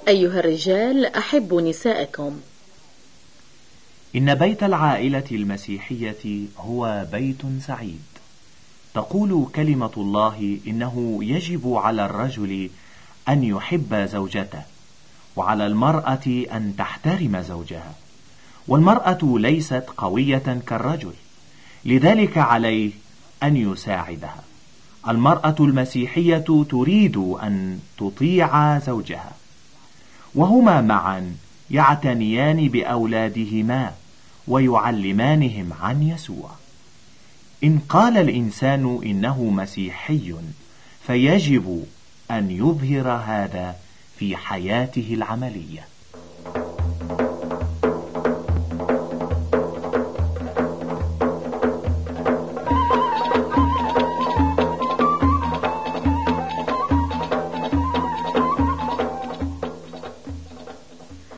أيها الرجال أحبوا نساءكم. إن بيت العائلة المسيحية هو بيت سعيد. تقول كلمة الله إنه يجب على الرجل أن يحب زوجته، وعلى المرأة أن تحترم زوجها، والمرأة ليست قوية كالرجل، لذلك عليه أن يساعدها. المرأة المسيحية تريد أن تطيع زوجها، وهما معا يعتنيان بأولادهما ويعلمانهم عن يسوع. إن قال الإنسان إنه مسيحي فيجب أن يظهر هذا في حياته العملية.